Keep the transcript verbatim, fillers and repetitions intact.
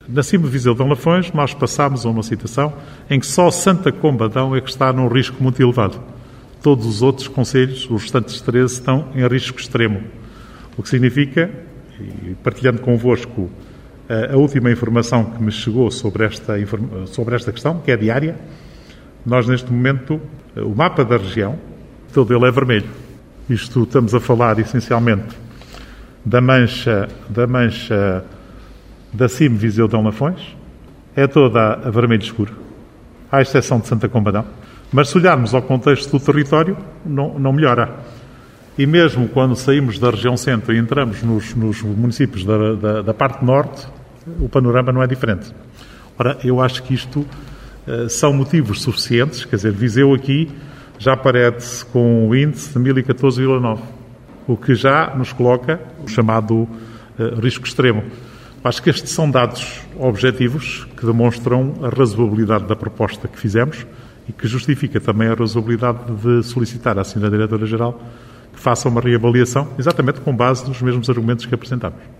Na Cima de Viseu de Lafões, nós passámos a uma situação em que só Santa Combadão é que está num risco muito elevado. Todos os outros concelhos, os restantes treze, estão em risco extremo. O que significa, e partilhando convosco a última informação que me chegou sobre esta, sobre esta questão, que é diária, nós neste momento, o mapa da região, todo ele é vermelho. Isto estamos a falar essencialmente da mancha, da mancha da Cima de Viseu de Lafões, é toda a vermelho escuro, à exceção de Santa Combadão. Mas se olharmos ao contexto do território, não, não melhora. E mesmo quando saímos da região centro e entramos nos, nos municípios da, da, da parte norte, o panorama não é diferente. Ora, eu acho que isto uh, são motivos suficientes, quer dizer, Viseu aqui já aparece com o índice de mil e catorze vírgula nove, o que já nos coloca o chamado uh, risco extremo. Acho que estes são dados objetivos que demonstram a razoabilidade da proposta que fizemos e que justifica também a razoabilidade de solicitar à senhora Diretora-Geral que faça uma reavaliação, exatamente com base nos mesmos argumentos que apresentamos.